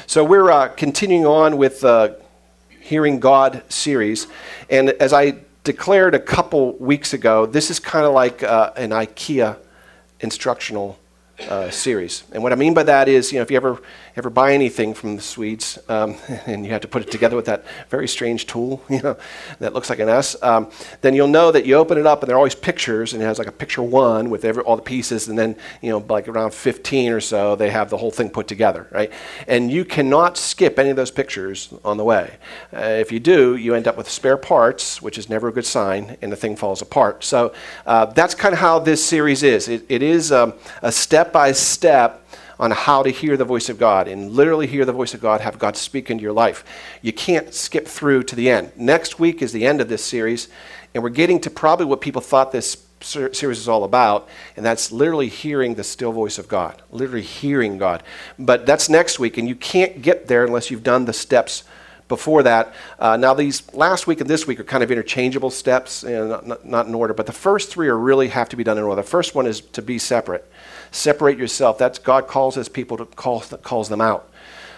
So we're continuing on with the Hearing God series. And as I declared a couple weeks ago, this is kind of like an IKEA instructional series. And what I mean by that is, if you ever buy anything from the Swedes, and you have to put it together with that very strange tool, that looks like an S, then you'll know that you open it up and there are always pictures, and it has like a picture one with all the pieces, and then, like around 15 or so, they have the whole thing put together, right? And you cannot skip any of those pictures on the way. If you do, you end up with spare parts, which is never a good sign, and the thing falls apart. So that's kind of how this series is. It is a step-by-step on how to hear the voice of God and literally hear the voice of God, have God speak into your life. You can't skip through to the end. Next week is the end of this series, and we're getting to probably what people thought this series is all about, and that's literally hearing the still voice of God, literally hearing God. But that's next week, and you can't get there unless you've done the steps before that. Now these last week and this week are kind of interchangeable steps, and not in order, but the first three really have to be done in order. The first one is to be separate. Separate yourself. That's God calls his people to calls them out.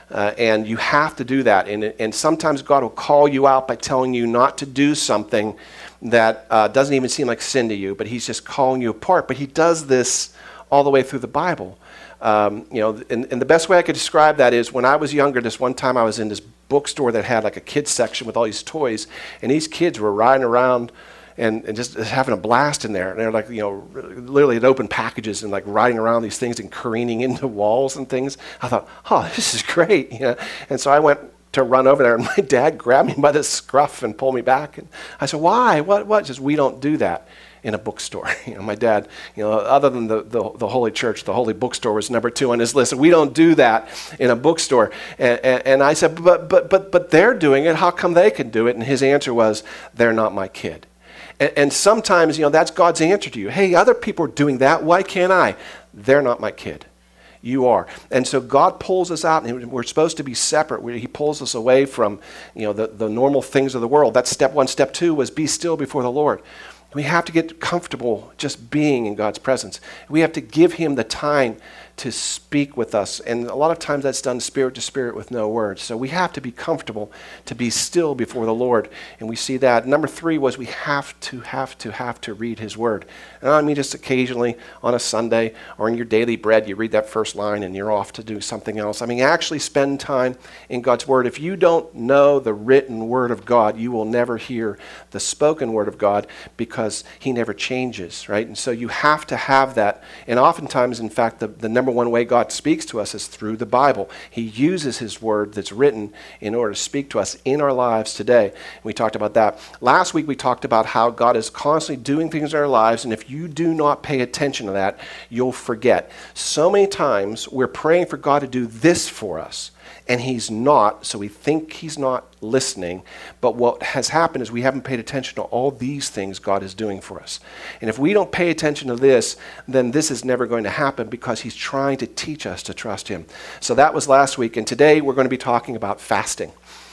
And you have to do that. And sometimes God will call you out by telling you not to do something that doesn't even seem like sin to you, but he's just calling you apart. But he does this all the way through the Bible. And the best way I could describe that is when I was younger, this one time I was in this bookstore that had like a kids section with all these toys, and these kids were riding around and just having a blast in there. And they're like, literally had open packages and like riding around these things and careening into walls and things. I thought, oh, this is great. And so I went to run over there, and my dad grabbed me by the scruff and pulled me back. And I said, why? What? Just, we don't do that in a bookstore. My dad, other than the Holy Church, the Holy Bookstore was number 2 on his list. We don't do that in a bookstore. And I said, but they're doing it. How come they can do it? And his answer was, they're not my kid. And sometimes, that's God's answer to you. Hey, other people are doing that. Why can't I? They're not my kid. You are. And so God pulls us out, and we're supposed to be separate. He pulls us away from, the normal things of the world. That's step 1. Step 2 was be still before the Lord. We have to get comfortable just being in God's presence. We have to give him the time to speak with us. And a lot of times that's done spirit to spirit with no words. So we have to be comfortable to be still before the Lord. And we see that. Number 3 was we have to read his word. And I mean just occasionally on a Sunday or in your daily bread, you read that first line and you're off to do something else. I mean, actually spend time in God's word. If you don't know the written word of God, you will never hear the spoken word of God because he never changes, right? And so you have to have that. And oftentimes, in fact, the number one way God speaks to us is through the Bible. He uses his word that's written in order to speak to us in our lives today. We talked about that. Last week we talked about how God is constantly doing things in our lives, and if you do not pay attention to that, you'll forget. So many times we're praying for God to do this for us, and he's not, so we think he's not listening. But what has happened is we haven't paid attention to all these things God is doing for us. And if we don't pay attention to this, then this is never going to happen because he's trying to teach us to trust him. So that was last week, and today we're going to be talking about fasting.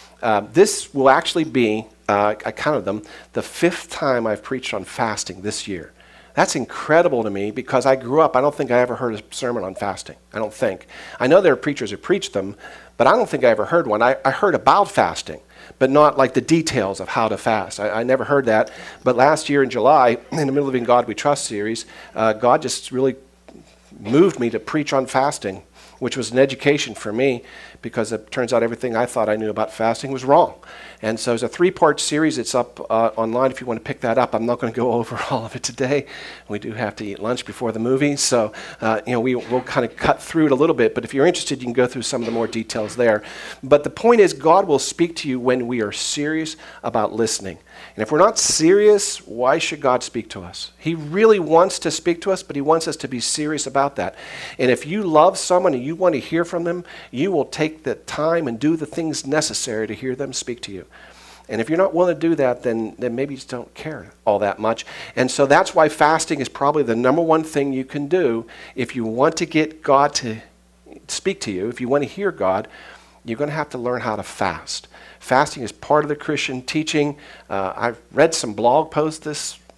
This will actually be, I counted them, the 5th time I've preached on fasting this year. That's incredible to me because I grew up, I don't think I ever heard a sermon on fasting. I don't think. I know there are preachers who preach them, but I don't think I ever heard one. I heard about fasting, but not like the details of how to fast. I never heard that. But last year in July, in the middle of In God We Trust series, God just really moved me to preach on fasting, which was an education for me because it turns out everything I thought I knew about fasting was wrong. And so it's a 3-part series. It's up online if you want to pick that up. I'm not going to go over all of it today. We do have to eat lunch before the movie, so we'll kind of cut through it a little bit. But if you're interested, you can go through some of the more details there. But the point is, God will speak to you when we are serious about listening. And if we're not serious, why should God speak to us? He really wants to speak to us, but he wants us to be serious about that. And if you love someone and you want to hear from them, you will take the time and do the things necessary to hear them speak to you. And if you're not willing to do that, then maybe you just don't care all that much. And so that's why fasting is probably the number one thing you can do if you want to get God to speak to you. If you want to hear God, you're going to have to learn how to fast. Fasting is part of the Christian teaching. I've read some blog posts this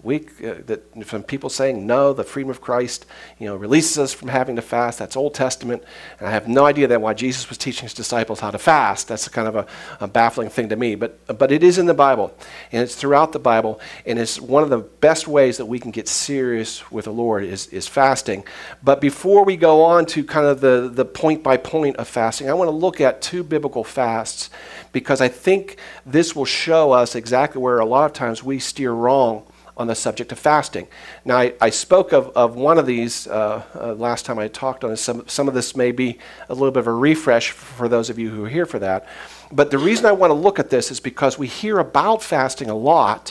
week that from people saying, no, the freedom of Christ, releases us from having to fast. That's Old Testament. And I have no idea that why Jesus was teaching his disciples how to fast. That's kind of a baffling thing to me. But it is in the Bible, and it's throughout the Bible, and it's one of the best ways that we can get serious with the Lord is fasting. But before we go on to kind of the point by point of fasting, I want to look at two biblical fasts, because I think this will show us exactly where a lot of times we steer wrong on the subject of fasting. Now, I spoke of one of these last time I talked on it. Some of this may be a little bit of a refresh for those of you who are here for that. But the reason I want to look at this is because we hear about fasting a lot,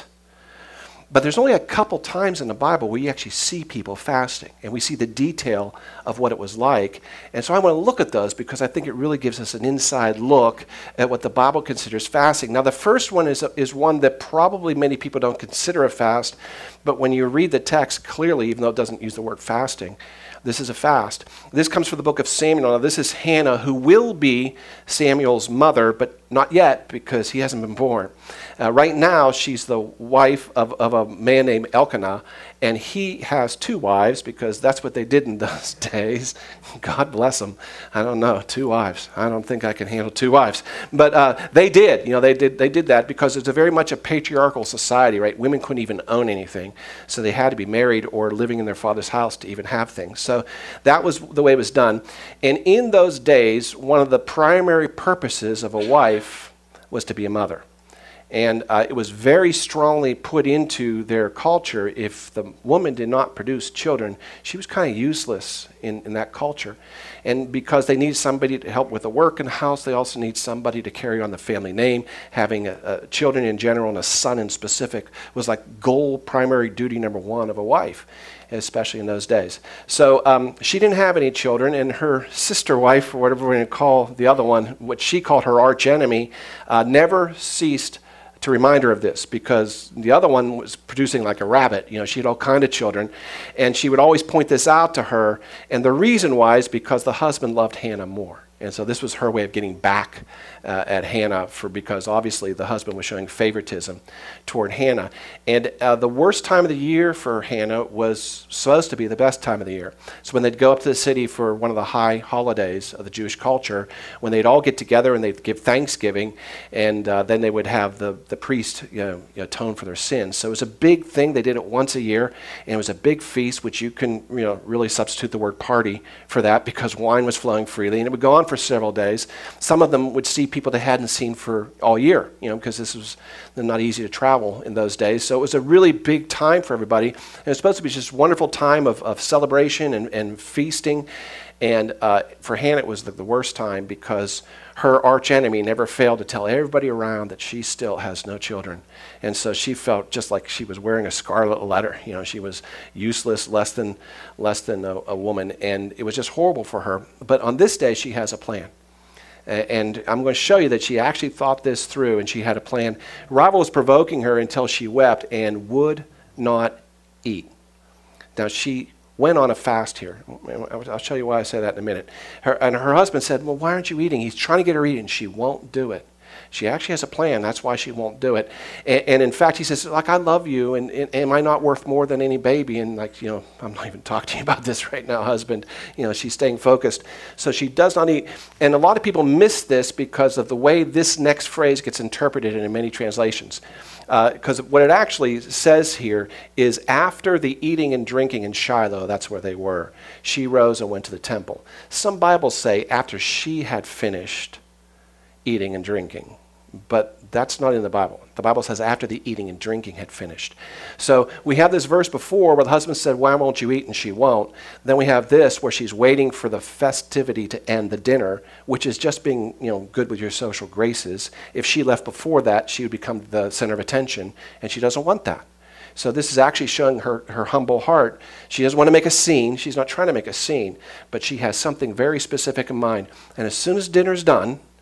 but there's only a couple times in the Bible where you actually see people fasting, and we see the detail of what it was like. And so I want to look at those because I think it really gives us an inside look at what the Bible considers fasting. Now, the first one is one that probably many people don't consider a fast, but when you read the text clearly, even though it doesn't use the word fasting, this is a fast. This comes from the book of Samuel. Now, this is Hannah, who will be Samuel's mother, but not yet because he hasn't been born. Right now, she's the wife of a man named Elkanah, and he has two wives because that's what they did in those days. God bless them. I don't know, two wives. I don't think I can handle two wives. But they did. They did that because it's very much a patriarchal society, right? Women couldn't even own anything, so they had to be married or living in their father's house to even have things. So that was the way it was done. And in those days, one of the primary purposes of a wife was to be a mother. And it was very strongly put into their culture. If the woman did not produce children, she was kind of useless in that culture. And because they needed somebody to help with the work in the house, they also need somebody to carry on the family name. Having children in general and a son in specific was like primary duty number one of a wife, especially in those days. So she didn't have any children, and her sister wife, or whatever we're going to call the other one, what she called her arch enemy, never ceased to remind her of this, because the other one was producing like a rabbit. She had all kinds of children, and she would always point this out to her, and the reason why is because the husband loved Hannah more. And so this was her way of getting back at Hannah, because obviously the husband was showing favoritism toward Hannah. And the worst time of the year for Hannah was supposed to be the best time of the year. So when they'd go up to the city for one of the high holidays of the Jewish culture, when they'd all get together and they'd give Thanksgiving, and then they would have the priest atone for their sins. So it was a big thing. They did it once a year, and it was a big feast, which you can really substitute the word party for that, because wine was flowing freely, and it would go on for several days. Some of them would see people they hadn't seen for all year, because this was not easy to travel in those days. So it was a really big time for everybody. And it was supposed to be just a wonderful time of celebration and feasting. And for Hannah, it was the worst time, because her arch enemy never failed to tell everybody around that she still has no children. And so she felt just like she was wearing a scarlet letter. She was useless, less than a woman, and it was just horrible for her. But on this day, she has a plan. And I'm going to show you that she actually thought this through, and she had a plan. Rival was provoking her until she wept and would not eat. Now, she went on a fast here. I'll show you why I say that in a minute. Her husband said, well, why aren't you eating? He's trying to get her eating. She won't do it. She actually has a plan. That's why she won't do it. And in fact, he says, I love you, and am I not worth more than any baby? And I'm not even talking to you about this right now, husband. She's staying focused. So she does not eat. And a lot of people miss this because of the way this next phrase gets interpreted in many translations. Because what it actually says here is, after the eating and drinking in Shiloh, that's where they were, she rose and went to the temple. Some Bibles say after she had finished eating and drinking, but that's not in the Bible. The Bible says after the eating and drinking had finished. So we have this verse before where the husband said, why won't you eat? And she won't. Then we have this where she's waiting for the festivity to end, the dinner, which is just being good with your social graces. If she left before that, she would become the center of attention, and she doesn't want that. So this is actually showing her humble heart. She doesn't want to make a scene. She's not trying to make a scene, but she has something very specific in mind. And as soon as dinner's done,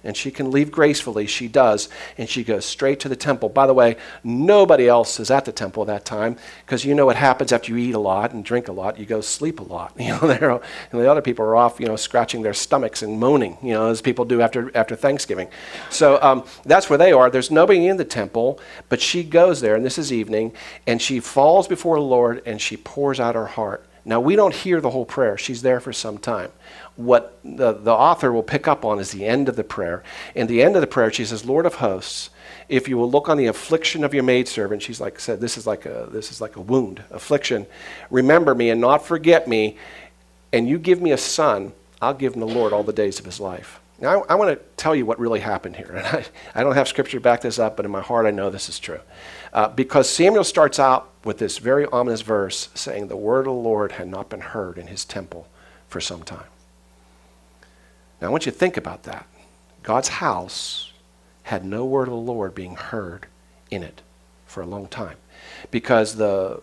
and she can leave gracefully, she does, and she goes straight to the temple. By the way, nobody else is at the temple at that time, because you know what happens after you eat a lot and drink a lot. You go sleep a lot. And the other people are off, scratching their stomachs and moaning, as people do after Thanksgiving. So that's where they are. There's nobody in the temple, but she goes there, and this is evening, and she falls before the Lord, and she pours out her heart. Now, we don't hear the whole prayer. She's there for some time. What the author will pick up on is the end of the prayer. In the end of the prayer, she says, Lord of hosts, if you will look on the affliction of your maidservant, she's like said, this is like a wound, affliction. Remember me and not forget me, and you give me a son, I'll give him the Lord all the days of his life. Now, I want to tell you what really happened here. And I don't have scripture to back this up, but in my heart I know this is true. Because Samuel starts out with this very ominous verse saying the word of the Lord had not been heard in his temple for some time. Now I want you to think about that. God's house had no word of the Lord being heard in it for a long time. Because the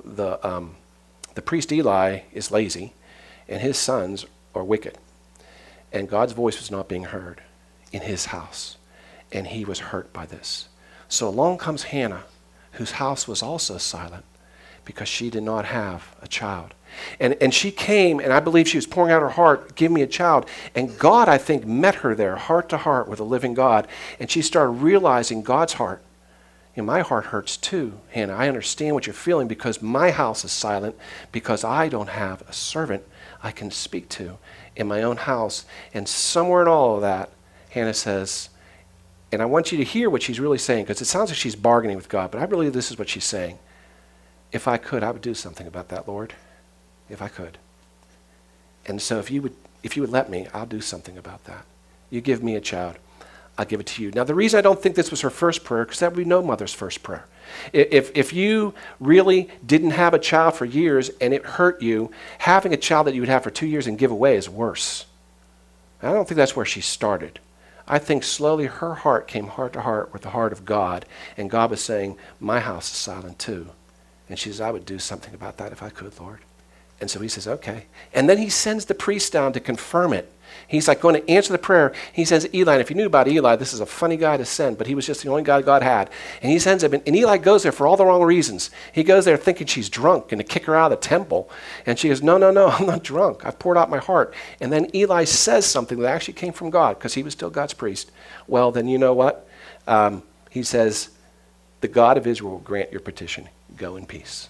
priest Eli is lazy and his sons are wicked. And God's voice was not being heard in his house. And he was hurt by this. So along comes Hannah, whose house was also silent because she did not have a child. And she came, and I believe she was pouring out her heart, give me a child. And God, I think, met her there, heart to heart with a living God. And she started realizing God's heart. My heart hurts too, Hannah. I understand what you're feeling because my house is silent, because I don't have a servant I can speak to in my own house. And somewhere in all of that, Hannah says, and I want you to hear what she's really saying, because it sounds like she's bargaining with God, but I believe this is what she's saying. If I could, I would do something about that, Lord. If I could. And so if you would let me, I'll do something about that. You give me a child, I'll give it to you. Now, the reason I don't think this was her first prayer, because that would be no mother's first prayer. If you really didn't have a child for years and it hurt you, having a child that you would have for 2 years and give away is worse. I don't think that's where she started. I think slowly her heart came heart to heart with the heart of God, and God was saying, my house is silent too. And she says, I would do something about that if I could, Lord. And so he says, okay. And then he sends the priest down to confirm it. He's like going to answer the prayer. He sends Eli, and if you knew about Eli, this is a funny guy to send, but he was just the only guy God had. And he sends him, and Eli goes there for all the wrong reasons. He goes there thinking she's drunk and to kick her out of the temple. And she goes, no, I'm not drunk. I've poured out my heart. And then Eli says something that actually came from God, because he was still God's priest. Well, then you know what? He says, the God of Israel will grant your petition. Go in peace.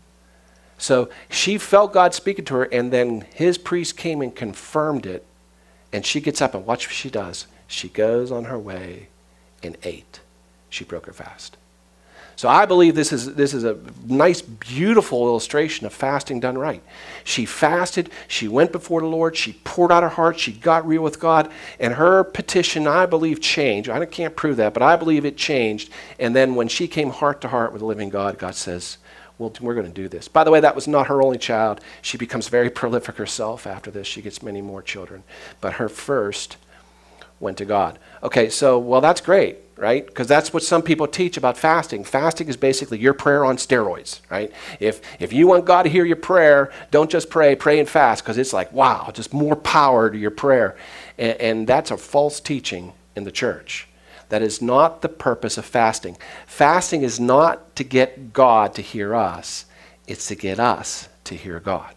So she felt God speaking to her, and then his priest came and confirmed it. And she gets up, and watch what she does. She goes on her way and ate. She broke her fast. So I believe this is a nice, beautiful illustration of fasting done right. She fasted. She went before the Lord. She poured out her heart. She got real with God. And her petition, I believe, changed. I can't prove that, but I believe it changed. And then when she came heart to heart with the living God, God says, well, we're going to do this. By the way, that was not her only child. She becomes very prolific herself after this. She gets many more children. But her first went to God. Okay, so, well, that's great, right? Because that's what some people teach about fasting. Fasting is basically your prayer on steroids, right? If you want God to hear your prayer, don't just pray and fast, because it's like, wow, just more power to your prayer. And that's a false teaching in the church. That is not the purpose of fasting. Fasting is not to get God to hear us. It's to get us to hear God.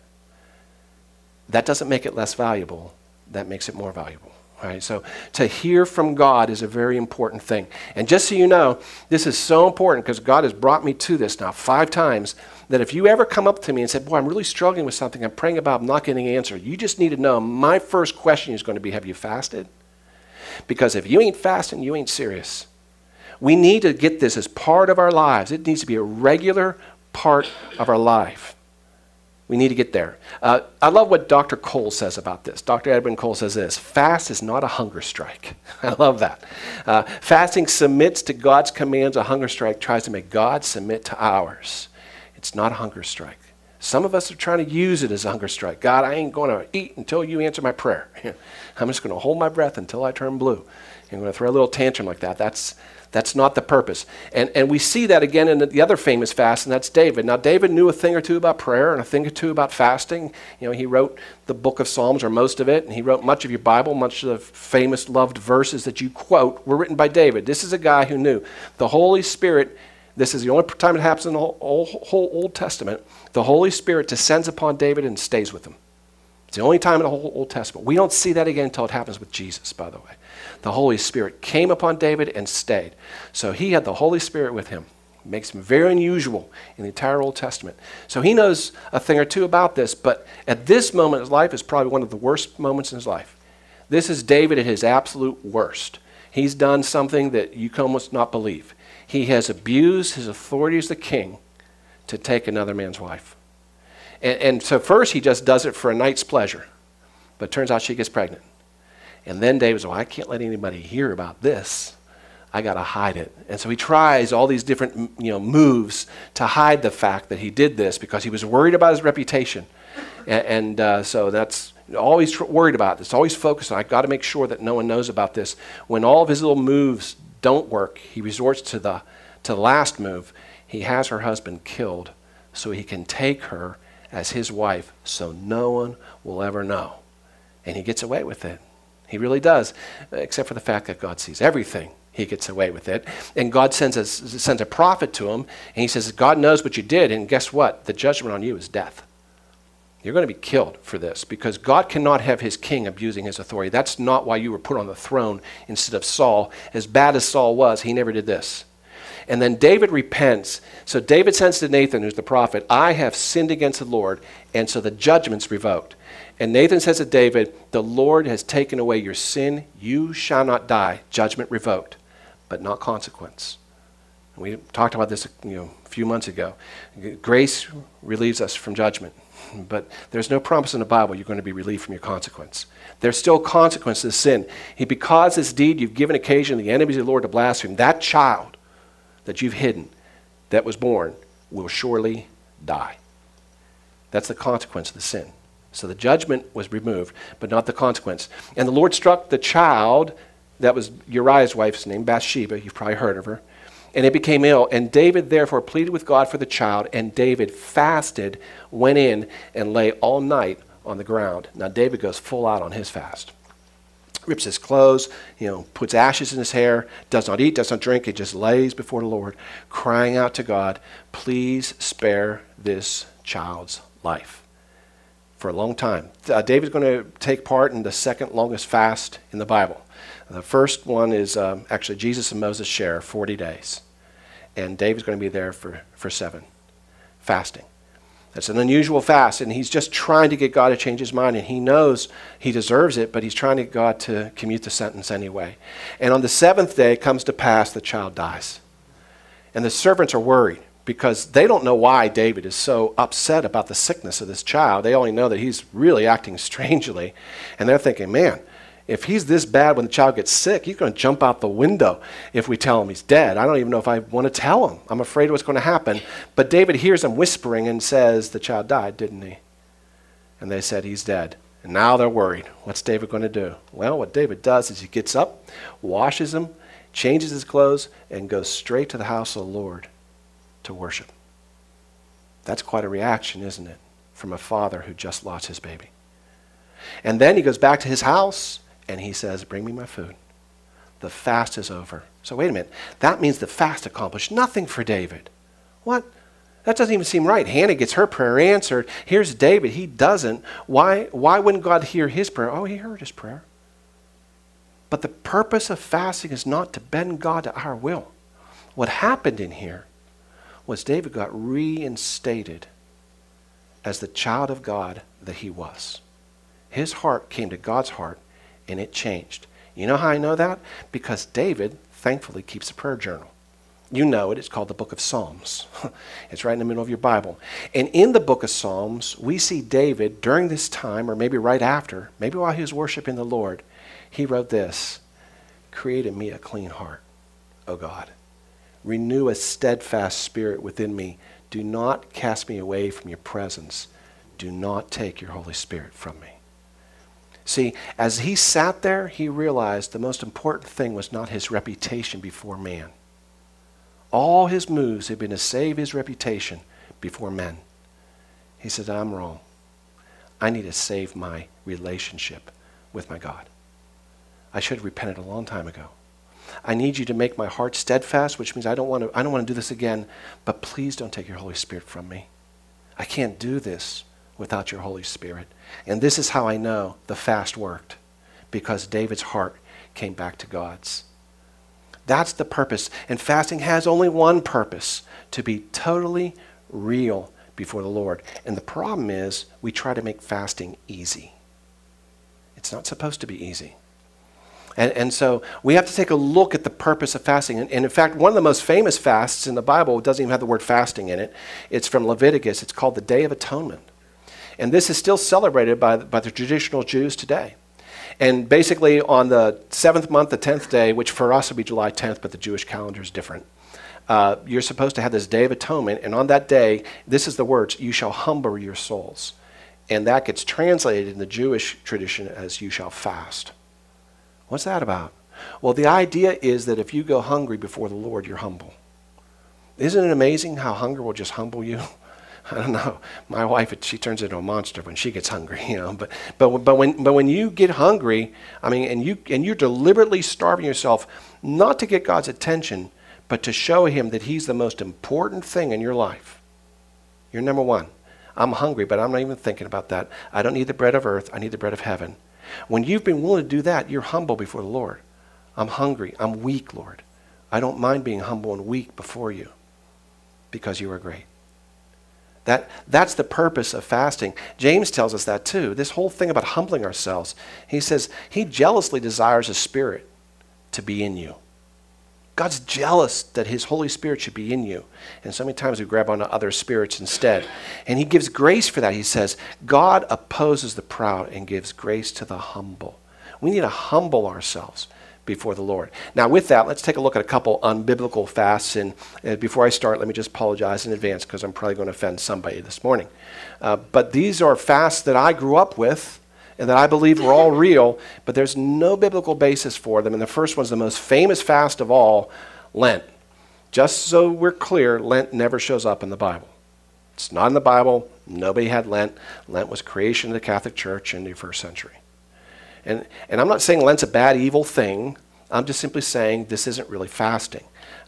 That doesn't make it less valuable. That makes it more valuable. Right? So to hear from God is a very important thing. And just so you know, this is so important because God has brought me to this now 5 times, that if you ever come up to me and said, boy, I'm really struggling with something, I'm praying about, I'm not getting an answer, you just need to know my first question is going to be, have you fasted? Because if you ain't fasting, you ain't serious. We need to get this as part of our lives. It needs to be a regular part of our life. We need to get there. I love what Dr. Cole says about this. Dr. Edwin Cole says this: fast is not a hunger strike. I love that. Fasting submits to God's commands. A hunger strike tries to make God submit to ours. It's not a hunger strike. Some of us are trying to use it as a hunger strike. God, I ain't going to eat until you answer my prayer. I'm just going to hold my breath until I turn blue. I'm going to throw a little tantrum like that. That's not the purpose. And we see that again in the other famous fast, and that's David. Now, David knew a thing or two about prayer and a thing or two about fasting. You know, he wrote the book of Psalms, or most of it, and he wrote much of your Bible. Much of the famous loved verses that you quote were written by David. This is a guy who knew the Holy Spirit. This is the only time it happens in the whole Old Testament. The Holy Spirit descends upon David and stays with him. It's the only time in the whole Old Testament. We don't see that again until it happens with Jesus, by the way. The Holy Spirit came upon David and stayed. So he had the Holy Spirit with him. It makes him very unusual in the entire Old Testament. So he knows a thing or two about this, but at this moment in his life is probably one of the worst moments in his life. This is David at his absolute worst. He's done something that you can almost not believe. He has abused his authority as the king to take another man's wife. And so first he just does it for a night's pleasure. But it turns out she gets pregnant. And then David's, I can't let anybody hear about this. I got to hide it. And so he tries all these different moves to hide the fact that he did this because he was worried about his reputation. So that's always worried about this, always focused on, I've got to make sure that no one knows about this. When all of his little moves don't work, he resorts to the last move. He has her husband killed so he can take her as his wife so no one will ever know. And he gets away with it. He really does, except for the fact that God sees everything. He gets away with it. And God sends a prophet to him, and he says, God knows what you did, and guess what? The judgment on you is death. You're going to be killed for this, because God cannot have his king abusing his authority. That's not why you were put on the throne instead of Saul. As bad as Saul was, he never did this. And then David repents. So David sends to Nathan, who's the prophet, I have sinned against the Lord, and so the judgment's revoked. And Nathan says to David, the Lord has taken away your sin. You shall not die. Judgment revoked, but not consequence. We talked about this a few months ago. Grace relieves us from judgment, but there's no promise in the Bible you're going to be relieved from your consequence. There's still consequence to sin. Because this deed you've given occasion to the enemies of the Lord to blaspheme, that child that you've hidden, that was born, will surely die. That's the consequence of the sin. So the judgment was removed, but not the consequence. And the Lord struck the child, that was Uriah's wife's name, Bathsheba, you've probably heard of her, and it became ill. And David therefore pleaded with God for the child, and David fasted, went in, and lay all night on the ground. Now David goes full out on his fast. Rips his clothes, puts ashes in his hair, does not eat, does not drink. He just lays before the Lord, crying out to God, please spare this child's life. For a long time. David's going to take part in the second longest fast in the Bible. The first one is actually Jesus and Moses share 40 days. And David's going to be there for 7, fasting. That's an unusual fast, and he's just trying to get God to change his mind, and he knows he deserves it, but he's trying to get God to commute the sentence anyway. And on the 7th day, it comes to pass, the child dies. And the servants are worried, because they don't know why David is so upset about the sickness of this child. They only know that he's really acting strangely. And they're thinking, man, if he's this bad when the child gets sick, he's going to jump out the window if we tell him he's dead. I don't even know if I want to tell him. I'm afraid of what's going to happen. But David hears them whispering and says, the child died, didn't he? And they said, he's dead. And now they're worried. What's David going to do? Well, what David does is he gets up, washes him, changes his clothes, and goes straight to the house of the Lord to worship. That's quite a reaction, isn't it, from a father who just lost his baby. And then he goes back to his house and he says, bring me my food. The fast is over. So wait a minute. That means the fast accomplished nothing for David. What? That doesn't even seem right. Hannah gets her prayer answered. Here's David. He doesn't. Why wouldn't God hear his prayer? Oh, he heard his prayer. But the purpose of fasting is not to bend God to our will. What happened in here was David got reinstated as the child of God that he was. His heart came to God's heart, and it changed. You know how I know that? Because David, thankfully, keeps a prayer journal. You know it. It's called the Book of Psalms. It's right in the middle of your Bible. And in the Book of Psalms, we see David during this time, or maybe right after, maybe while he was worshiping the Lord, he wrote this, create in me a clean heart, O God. Renew a steadfast spirit within me. do not cast me away from your presence. Do not take your Holy Spirit from me. See, as he sat there, he realized the most important thing was not his reputation before man. All his moves had been to save his reputation before men. He said, I'm wrong. I need to save my relationship with my God. I should have repented a long time ago. I need you to make my heart steadfast, which means I don't want to do this again, but please don't take your Holy Spirit from me. I can't do this without your Holy Spirit. And this is how I know the fast worked, because David's heart came back to God's. That's the purpose. And fasting has only one purpose, to be totally real before the Lord. And the problem is we try to make fasting easy. It's not supposed to be easy. And so we have to take a look at the purpose of fasting. And in fact, one of the most famous fasts in the Bible doesn't even have the word fasting in it. It's from Leviticus. It's called the Day of Atonement. And this is still celebrated by the traditional Jews today. And basically on the 7th month, the 10th day, which for us would be July 10th, but the Jewish calendar is different, you're supposed to have this Day of Atonement. And on that day, this is the words, you shall humble your souls. And that gets translated in the Jewish tradition as you shall fast. What's that about? Well, the idea is that if you go hungry before the Lord, you're humble. Isn't it amazing how hunger will just humble you? I don't know. My wife, she turns into a monster when she gets hungry, you know. But when you get hungry, I mean, and you're deliberately starving yourself, not to get God's attention, but to show him that he's the most important thing in your life. You're number one. I'm hungry, but I'm not even thinking about that. I don't need the bread of earth. I need the bread of heaven. When you've been willing to do that, you're humble before the Lord. I'm hungry. I'm weak, Lord. I don't mind being humble and weak before you because you are great. That's the purpose of fasting. James tells us that too. This whole thing about humbling ourselves. He says he jealously desires a spirit to be in you. God's jealous that his Holy Spirit should be in you. And so many times we grab onto other spirits instead. And he gives grace for that. He says, God opposes the proud and gives grace to the humble. We need to humble ourselves before the Lord. Now with that, let's take a look at a couple unbiblical fasts. And before I start, let me just apologize in advance because I'm probably going to offend somebody this morning. But these are fasts that I grew up with and that I believe were all real, but there's no biblical basis for them. And the first one's the most famous fast of all, Lent. Just so we're clear, Lent never shows up in the Bible. It's not in the Bible. Nobody had Lent. Lent was creation of the Catholic Church in the first century. And I'm not saying Lent's a bad, evil thing. I'm just simply saying this isn't really fasting.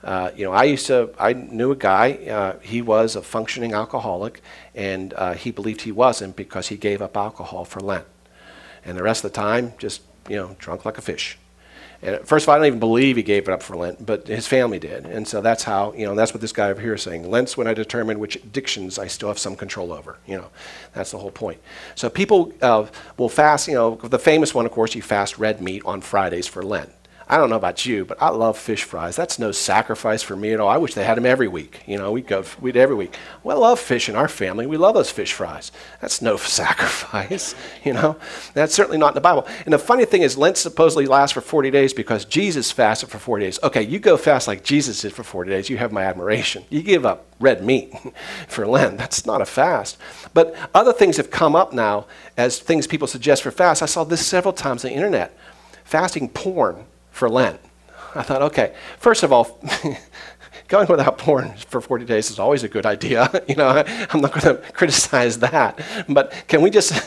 I knew a guy, he was a functioning alcoholic, and he believed he wasn't because he gave up alcohol for Lent. And the rest of the time, just, drunk like a fish. And first of all, I don't even believe he gave it up for Lent, but his family did. And so that's how, that's what this guy over here is saying. Lent's when I determine which addictions I still have some control over. That's the whole point. So people will fast, the famous one, of course, you fast red meat on Fridays for Lent. I don't know about you, but I love fish fries. That's no sacrifice for me at all. I wish they had them every week. We'd every week. Well, I love fish in our family. We love those fish fries. That's no sacrifice, That's certainly not in the Bible. And the funny thing is, Lent supposedly lasts for 40 days because Jesus fasted for 40 days. Okay, you go fast like Jesus did for 40 days. You have my admiration. You give up red meat for Lent. That's not a fast. But other things have come up now as things people suggest for fast. I saw this several times on the internet. Fasting porn for Lent. I thought, okay, first of all, going without porn for 40 days is always a good idea. I'm not going to criticize that. But can we just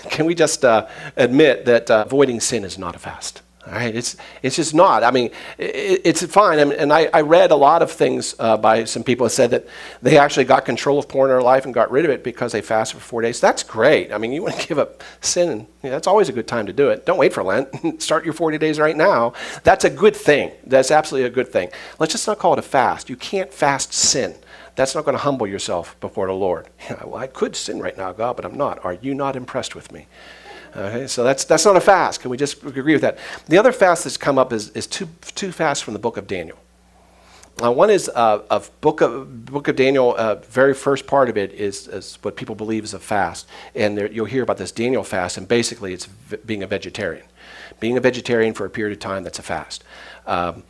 admit that avoiding sin is not a fast? All right, it's just not. I mean, it's fine. And I read a lot of things by some people that said that they actually got control of porn in their life and got rid of it because they fasted for 4 days. That's great. I mean, you want to give up sin, that's always a good time to do it. Don't wait for Lent. Start your 40 days right now. That's a good thing. That's absolutely a good thing. Let's just not call it a fast. You can't fast sin. That's not going to humble yourself before the Lord. Well, I could sin right now, God, but I'm not. Are you not impressed with me? Okay, so that's not a fast. Can we just agree with that? The other fast that's come up is two fasts from the book of Daniel. One is a book of Daniel. Very first part of it is what people believe is a fast, and you'll hear about this Daniel fast. And basically, it's being a vegetarian. Being a vegetarian for a period of time, that's a fast.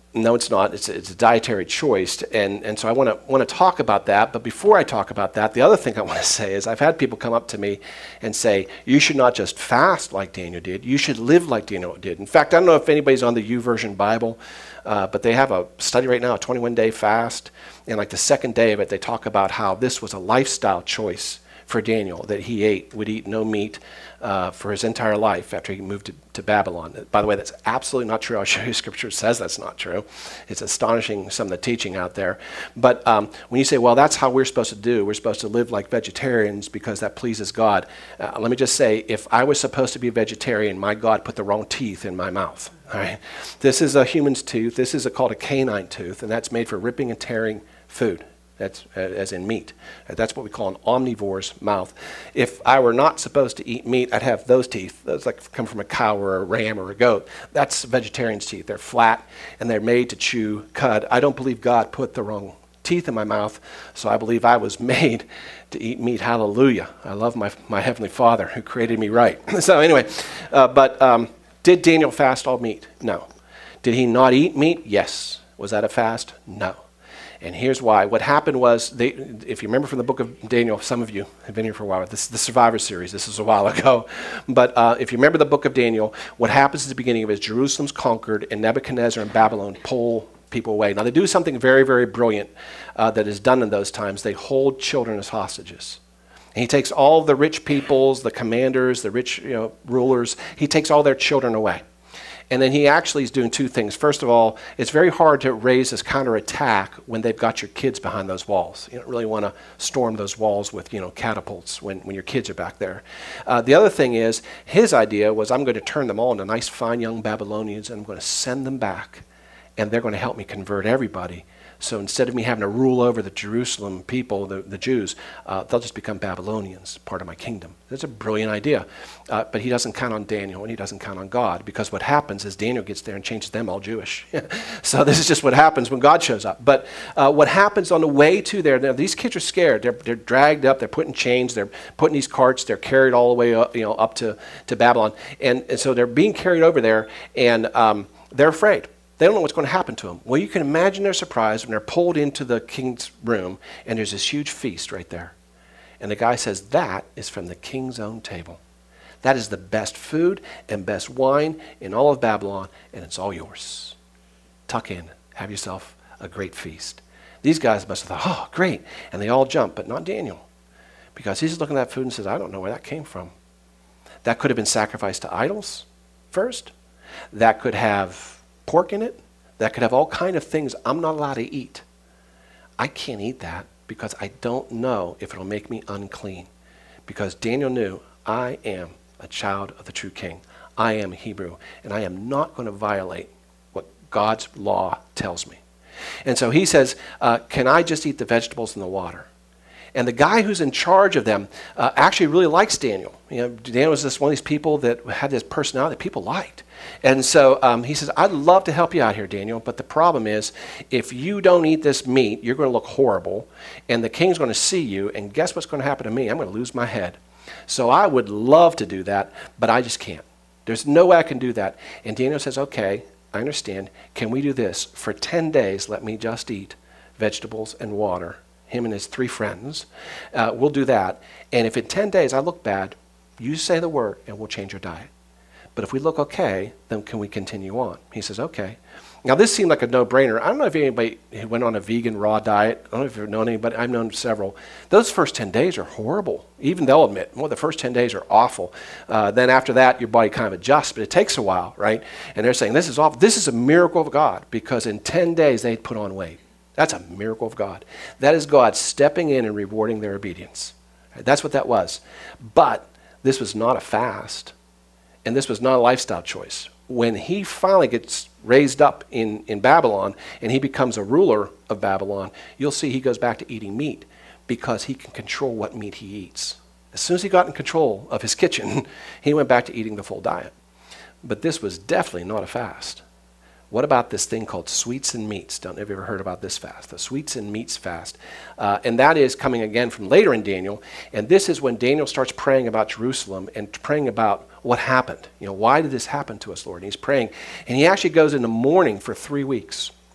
No, it's not. It's a dietary choice. And so I want to talk about that. But before I talk about that, the other thing I want to say is I've had people come up to me and say, you should not just fast like Daniel did. You should live like Daniel did. In fact, I don't know if anybody's on the YouVersion Bible, but they have a study right now, a 21-day fast. And like the second day of it, they talk about how this was a lifestyle choice for Daniel, that he would eat no meat for his entire life after he moved to Babylon. By the way, that's absolutely not true. I'll show you scripture says that's not true. It's astonishing, some of the teaching out there. But when you say, well, that's how we're supposed to do, we're supposed to live like vegetarians because that pleases God. Let me just say, if I was supposed to be a vegetarian, my God put the wrong teeth in my mouth. All right? This is a human's tooth. This is called a canine tooth, and that's made for ripping and tearing food. That's as in meat. That's what we call an omnivore's mouth. If I were not supposed to eat meat, I'd have those teeth. Those like come from a cow or a ram or a goat. That's vegetarian's teeth. They're flat and they're made to chew cud. I don't believe God put the wrong teeth in my mouth, so I believe I was made to eat meat. Hallelujah. I love my Heavenly Father who created me right. So anyway, did Daniel fast all meat? No. Did he not eat meat? Yes. Was that a fast? No. And here's why. What happened was, if you remember from the book of Daniel, some of you have been here for a while. This is the Survivor series. This is a while ago. But if you remember the book of Daniel, what happens at the beginning of it is Jerusalem's conquered, and Nebuchadnezzar and Babylon pull people away. Now, they do something very, very brilliant that is done in those times. They hold children as hostages. And he takes all the rich peoples, the commanders, the rich rulers, he takes all their children away. And then he actually is doing two things. First of all, it's very hard to raise this counterattack when they've got your kids behind those walls. You don't really want to storm those walls with catapults when your kids are back there. The other thing is, his idea was, I'm going to turn them all into nice, fine young Babylonians, and I'm going to send them back, and they're going to help me convert everybody. So instead of me having to rule over the Jerusalem people, the Jews, they'll just become Babylonians, part of my kingdom. That's a brilliant idea. But he doesn't count on Daniel, and he doesn't count on God, because what happens is Daniel gets there and changes them all Jewish. So this is just what happens when God shows up. But what happens on the way to there, now these kids are scared. They're dragged up, they're put in chains, they're put in these carts, they're carried all the way up to Babylon. And so they're being carried over there, and they're afraid. They don't know what's going to happen to them. Well, you can imagine their surprise when they're pulled into the king's room, and there's this huge feast right there. And the guy says, that is from the king's own table. That is the best food and best wine in all of Babylon, and it's all yours. Tuck in. Have yourself a great feast. These guys must have thought, oh, great. And they all jump, but not Daniel. Because he's looking at that food and says, I don't know where that came from. That could have been sacrificed to idols first. That could have pork in it. That could have all kind of things I'm not allowed to eat. I can't eat that because I don't know if it'll make me unclean. Because Daniel knew, I am a child of the true king. I am a Hebrew, and I am not going to violate what God's law tells me. And so he says, can I just eat the vegetables and the water? And the guy who's in charge of them actually really likes Daniel. Daniel was just one of these people that had this personality that people liked. And so he says, I'd love to help you out here, Daniel, but the problem is, if you don't eat this meat, you're going to look horrible, and the king's going to see you, and guess what's going to happen to me? I'm going to lose my head. So I would love to do that, but I just can't. There's no way I can do that. And Daniel says, okay, I understand. Can we do this? For 10 days, let me just eat vegetables and water. Him and his 3 friends. We'll do that. And if in 10 days I look bad, you say the word and we'll change your diet. But if we look okay, then can we continue on? He says, okay. Now this seemed like a no-brainer. I don't know if anybody who went on a vegan raw diet, I don't know if you've known anybody, I've known several. Those first 10 days are horrible. Even they'll admit, well, the first 10 days are awful. Then after that, your body kind of adjusts, but it takes a while, right? And they're saying, this is awful. This is a miracle of God, because in 10 days they put on weight. That's a miracle of God. That is God stepping in and rewarding their obedience. That's what that was. But this was not a fast, and this was not a lifestyle choice. When he finally gets raised up in Babylon and he becomes a ruler of Babylon, you'll see he goes back to eating meat because he can control what meat he eats. As soon as he got in control of his kitchen, he went back to eating the full diet. But this was definitely not a fast. What about this thing called sweets and meats? Don't know if you've ever heard about this fast, the sweets and meats fast. And that is coming again from later in Daniel. And this is when Daniel starts praying about Jerusalem and praying about what happened. Why did this happen to us, Lord? And he's praying. And he actually goes into mourning for 3 weeks.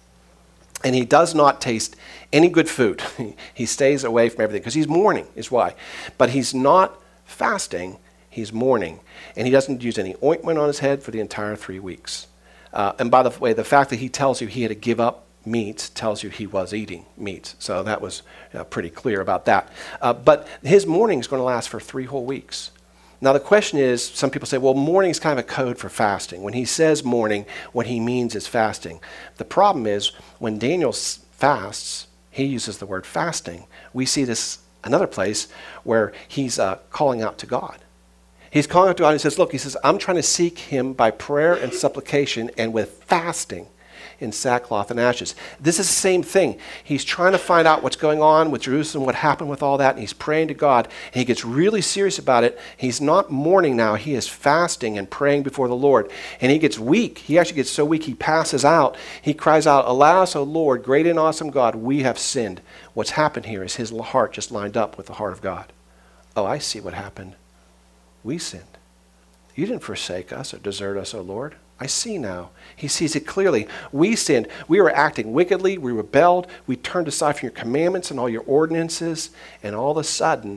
And he does not taste any good food. He stays away from everything because he's mourning is why. But he's not fasting, he's mourning. And he doesn't use any ointment on his head for the entire 3 weeks. And by the way, the fact that he tells you he had to give up meat tells you he was eating meat. So that was pretty clear about that. But his mourning is going to last for 3 whole weeks. Now the question is, some people say, well, mourning is kind of a code for fasting. When he says mourning, what he means is fasting. The problem is, when Daniel fasts, he uses the word fasting. We see this another place where he's calling out to God. He's calling out to God and he says, look, he says, I'm trying to seek him by prayer and supplication and with fasting in sackcloth and ashes. This is the same thing. He's trying to find out what's going on with Jerusalem, what happened with all that, and he's praying to God, and he gets really serious about it. He's not mourning now. He is fasting and praying before the Lord, and he gets weak. He actually gets so weak he passes out. He cries out, alas, O Lord, great and awesome God, we have sinned. What's happened here is his heart just lined up with the heart of God. Oh, I see what happened. We sinned. You didn't forsake us or desert us, O Lord. I see now. He sees it clearly. We sinned. We were acting wickedly. We rebelled. We turned aside from your commandments and all your ordinances. And all of a sudden,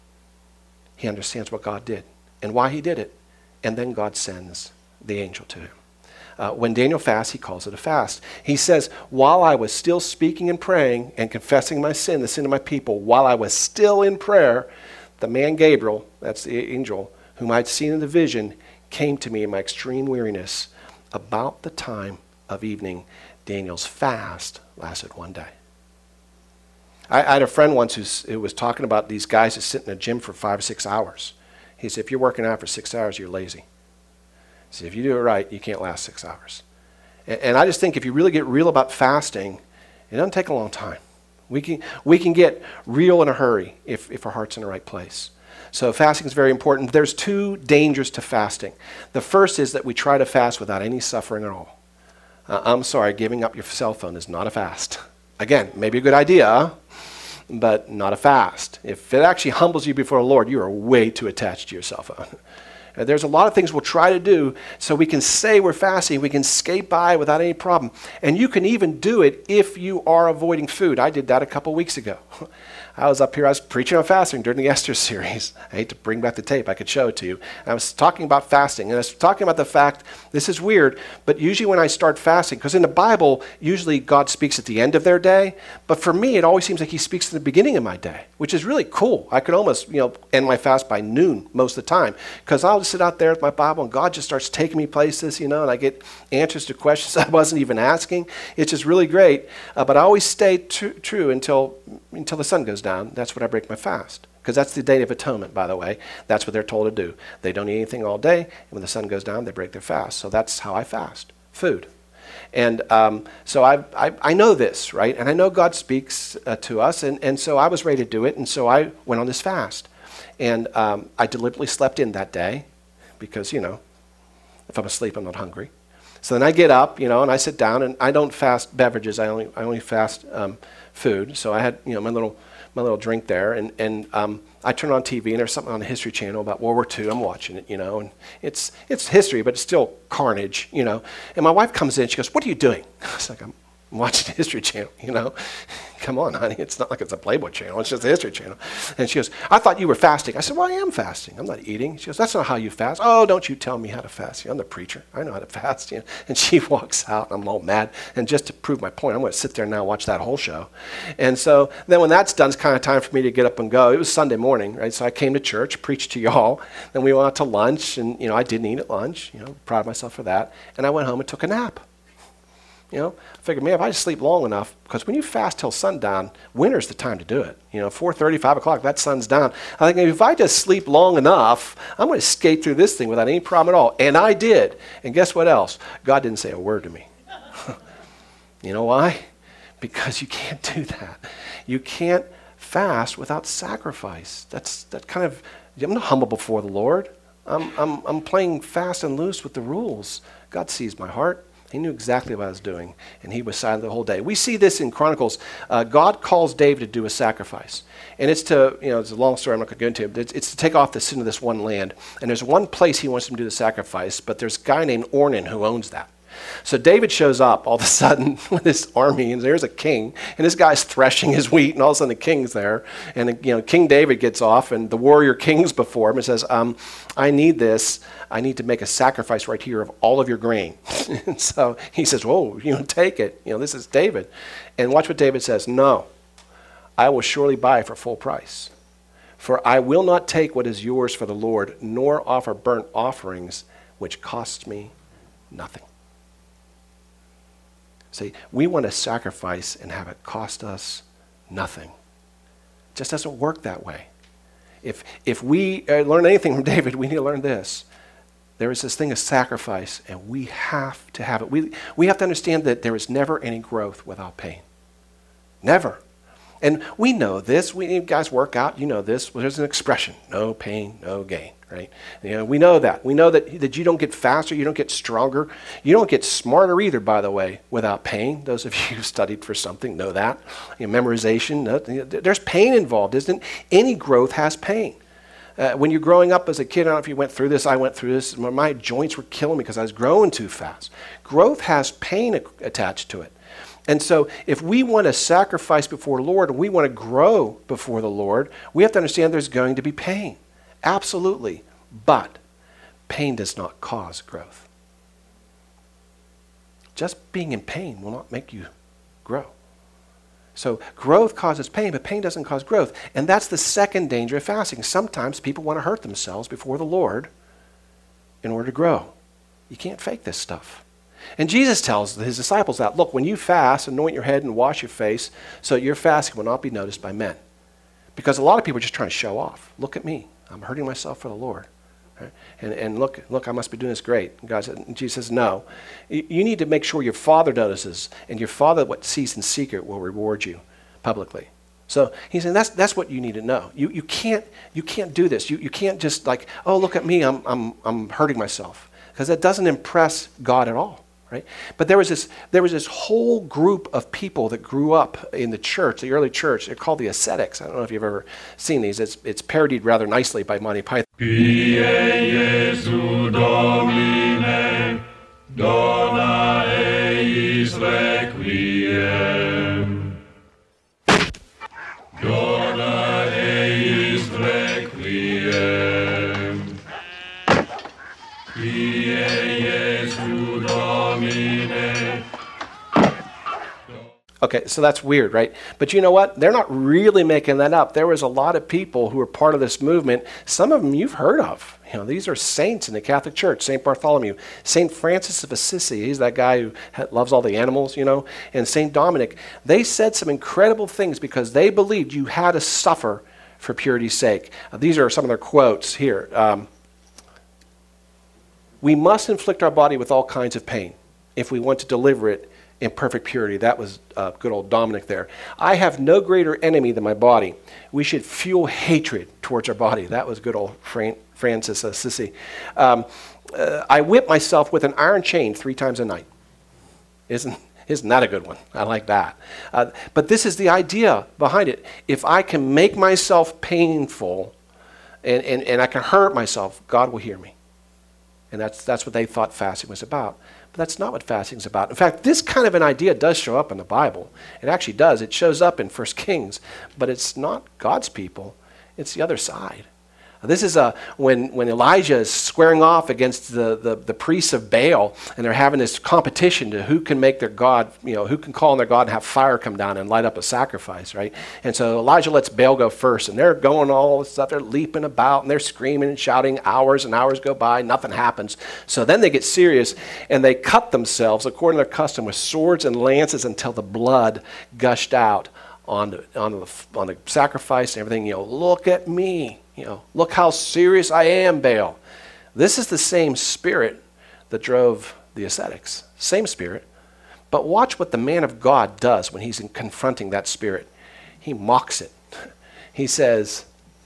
he understands what God did and why he did it. And then God sends the angel to him. When Daniel fasts, he calls it a fast. He says, while I was still speaking and praying and confessing my sin, the sin of my people, while I was still in prayer, the man Gabriel, that's the angel, whom I'd seen in the vision, came to me in my extreme weariness. About the time of evening, Daniel's fast lasted 1 day. I had a friend once who was talking about these guys that sit in a gym for 5 or 6 hours. He said, if you're working out for 6 hours, you're lazy. He said, if you do it right, you can't last 6 hours. And I just think if you really get real about fasting, it doesn't take a long time. We can get real in a hurry if our heart's in the right place. So fasting is very important. There's 2 dangers to fasting. The first is that we try to fast without any suffering at all. I'm sorry, giving up your cell phone is not a fast. Again, maybe a good idea, but not a fast. If it actually humbles you before the Lord, you are way too attached to your cell phone. There's a lot of things we'll try to do so we can say we're fasting. We can skate by without any problem. And you can even do it if you are avoiding food. I did that a couple weeks ago. I was up here, I was preaching on fasting during the Esther series. I hate to bring back the tape, I could show it to you. And I was talking about fasting, and I was talking about the fact, this is weird, but usually when I start fasting, because in the Bible, usually God speaks at the end of their day, but for me, it always seems like he speaks at the beginning of my day, which is really cool. I could almost, end my fast by noon most of the time, because I'll just sit out there with my Bible, and God just starts taking me places, and I get answers to questions I wasn't even asking. It's just really great, but I always stay true until the sun goes down. That's when I break my fast. Because that's the Day of Atonement, by the way. That's what they're told to do. They don't eat anything all day, and when the sun goes down, they break their fast. So that's how I fast, food. And so I know this, right? And I know God speaks to us, and so I was ready to do it, and so I went on this fast. And I deliberately slept in that day because, if I'm asleep, I'm not hungry. So then I get up, and I sit down, and I don't fast beverages. I only fast food. So I had, my little drink there, and I turn on TV, and there's something on the History Channel about World War II. I'm watching it, and it's history, but it's still carnage, And my wife comes in, she goes, "What are you doing?" I was like, "I'm watching the History Channel, Come on, honey, it's not like it's a Playboy channel, it's just a History Channel." And she goes, "I thought you were fasting." I said, "Well, I am fasting. I'm not eating." She goes, "That's not how you fast." "Oh, don't you tell me how to fast. I'm the preacher. I know how to fast." And she walks out, and I'm all mad. And just to prove my point, I'm going to sit there now and watch that whole show. And so then when that's done, it's kind of time for me to get up and go. It was Sunday morning, right? So I came to church, preached to y'all. Then we went out to lunch, and, I didn't eat at lunch. Proud of myself for that. And I went home and took a nap. I figured, man, if I just sleep long enough, because when you fast till sundown, winter's the time to do it. 4:30, 5 o'clock, that sun's down. I think if I just sleep long enough, I'm going to skate through this thing without any problem at all. And I did. And guess what else? God didn't say a word to me. You know why? Because you can't do that. You can't fast without sacrifice. I'm not humble before the Lord. I'm playing fast and loose with the rules. God sees my heart. He knew exactly what I was doing, and he was silent the whole day. We see this in Chronicles. God calls David to do a sacrifice. And it's to, it's a long story, I'm not going to go into it, but it's to take off the sin of this one land. And there's one place he wants him to do the sacrifice, but there's a guy named Ornan who owns that. So David shows up all of a sudden with this army, and there's a king, and this guy's threshing his wheat, and all of a sudden the king's there. And King David gets off, and the warrior king's before him and says, I need this. I need to make a sacrifice right here of all of your grain. And so he says, whoa, take it. This is David. And watch what David says. No, I will surely buy for full price. For I will not take what is yours for the Lord, nor offer burnt offerings, which cost me nothing. See, we want to sacrifice and have it cost us nothing. It just doesn't work that way. If we learn anything from David, we need to learn this. There is this thing of sacrifice, and we have to have it. We have to understand that there is never any growth without pain. Never. And we know this. You guys work out, you know this. Well, there's an expression, no pain, no gain, right? We know that. We know that you don't get faster, you don't get stronger. You don't get smarter either, by the way, without pain. Those of you who studied for something know that. Memorization, there's pain involved, isn't it? Any growth has pain. When you're growing up as a kid, I don't know if you went through this, I went through this. My joints were killing me because I was growing too fast. Growth has pain attached to it. And so if we want to sacrifice before the Lord, and we want to grow before the Lord, we have to understand there's going to be pain. Absolutely. But pain does not cause growth. Just being in pain will not make you grow. So growth causes pain, but pain doesn't cause growth. And that's the second danger of fasting. Sometimes people want to hurt themselves before the Lord in order to grow. You can't fake this stuff. And Jesus tells his disciples that, look, when you fast, anoint your head and wash your face so your fasting will not be noticed by men. Because a lot of people are just trying to show off. Look at me. I'm hurting myself for the Lord. Right? And look, I must be doing this great. And Jesus says, no. You need to make sure your Father notices, and your Father, what sees in secret, will reward you publicly. So he's saying that's what you need to know. You can't do this. You can't just like, oh, look at me, I'm hurting myself. Because that doesn't impress God at all. Right? But there was this whole group of people that grew up in the church, the early church. They're called the ascetics. I don't know if you've ever seen these. It's parodied rather nicely by Monty Python. Jesu Domine, dona eis requiem. Dona eis requiem. Jesu Domine. Okay, so that's weird, right? But you know what? They're not really making that up. There was a lot of people who were part of this movement. Some of them you've heard of. These are saints in the Catholic Church. St. Bartholomew, St. Francis of Assisi, he's that guy who loves all the animals, and St. Dominic. They said some incredible things because they believed you had to suffer for purity's sake. These are some of their quotes here. We must inflict our body with all kinds of pain if we want to deliver it in perfect purity. That was good old Dominic there. I have no greater enemy than my body. We should fuel hatred towards our body. That was good old Francis Assisi. I whip myself with an iron chain 3 times a night. Isn't that a good one? I like that. But this is the idea behind it. If I can make myself painful and I can hurt myself, God will hear me. And that's what they thought fasting was about. But that's not what fasting is about. In fact, this kind of an idea does show up in the Bible. It actually does. It shows up in 1 Kings. But it's not God's people. It's the other side. This is when Elijah is squaring off against the priests of Baal, and they're having this competition to who can make their god, who can call on their god and have fire come down and light up a sacrifice, right? And so Elijah lets Baal go first, and they're going all this stuff, they're leaping about, and they're screaming and shouting, hours and hours go by, nothing happens. So then they get serious, and they cut themselves, according to their custom, with swords and lances until the blood gushed out on the sacrifice and everything. Look at me. Look how serious I am, Baal. This is the same spirit that drove the ascetics. Same spirit. But watch what the man of God does when he's confronting that spirit. He mocks it. He says,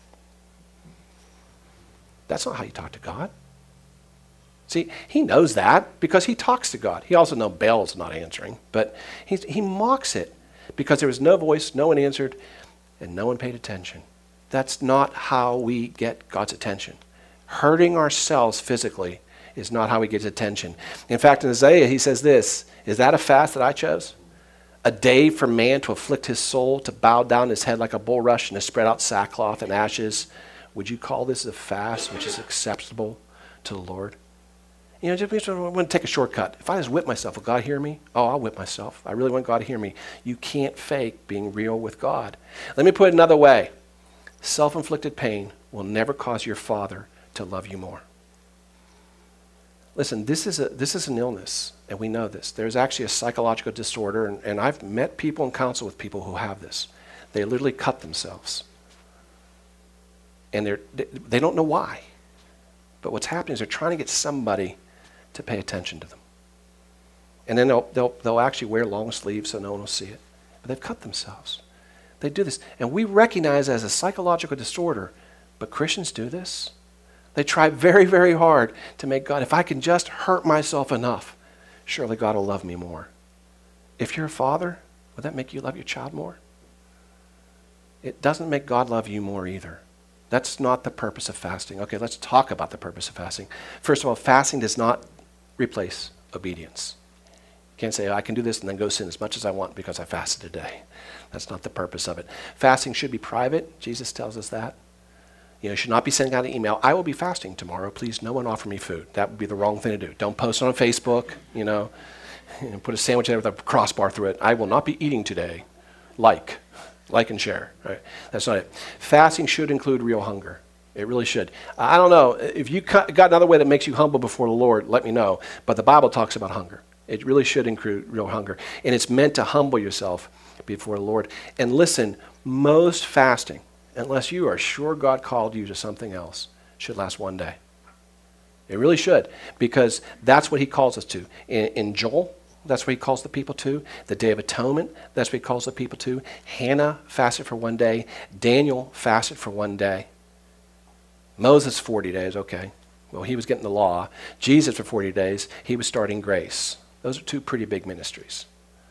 that's not how you talk to God. See, he knows that because he talks to God. He also knows Baal's not answering. But he mocks it because there was no voice, no one answered, and no one paid attention. That's not how we get God's attention. Hurting ourselves physically is not how he gets attention. In fact, in Isaiah, he says this, is that a fast that I chose? A day for man to afflict his soul, to bow down his head like a bulrush and to spread out sackcloth and ashes. Would you call this a fast which is acceptable to the Lord? You know, just I want to take a shortcut. If I just whip myself, will God hear me? Oh, I'll whip myself. I really want God to hear me. You can't fake being real with God. Let me put it another way. Self-inflicted pain will never cause your Father to love you more. Listen, this is an illness, and we know this. There's actually a psychological disorder, and I've met people and counseled with people who have this. They literally cut themselves. And they don't know why. But what's happening is they're trying to get somebody to pay attention to them. And then they'll actually wear long sleeves so no one will see it. But they've cut themselves. They do this. And we recognize it as a psychological disorder, but Christians do this. They try very, very hard to make God, if I can just hurt myself enough, surely God will love me more. If you're a father, would that make you love your child more? It doesn't make God love you more either. That's not the purpose of fasting. Okay, let's talk about the purpose of fasting. First of all, fasting does not replace obedience. You can't say, I can do this and then go sin as much as I want because I fasted today. That's not the purpose of it. Fasting should be private. Jesus tells us that. You should not be sending out an email, I will be fasting tomorrow. Please, no one offer me food. That would be the wrong thing to do. Don't post it on Facebook, and put a sandwich there with a crossbar through it. I will not be eating today. Like and share. Right? That's not it. Fasting should include real hunger. It really should. I don't know. If you got another way that makes you humble before the Lord, let me know. But the Bible talks about hunger. It really should include real hunger. And it's meant to humble yourself before the Lord. And listen, most fasting, unless you are sure God called you to something else, should last one day. It really should, because that's what he calls us to. In Joel, that's what he calls the people to. The Day of Atonement, that's what he calls the people to. Hannah fasted for one day. Daniel fasted for one day. Moses, 40 days, okay. Well, he was getting the law. Jesus, for 40 days, he was starting grace. Those are two pretty big ministries.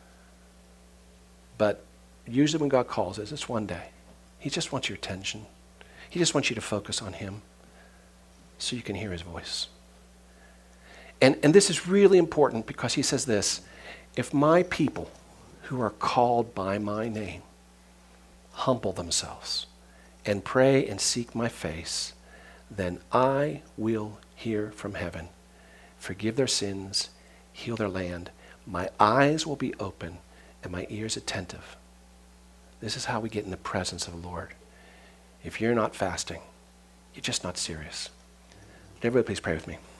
But usually when God calls us, it's one day. He just wants your attention. He just wants you to focus on him so you can hear his voice. And this is really important because he says this, if my people who are called by my name humble themselves and pray and seek my face, then I will hear from heaven, forgive their sins, heal their land. My eyes will be open and my ears attentive. This is how we get in the presence of the Lord. If you're not fasting, you're just not serious. Everybody please pray with me.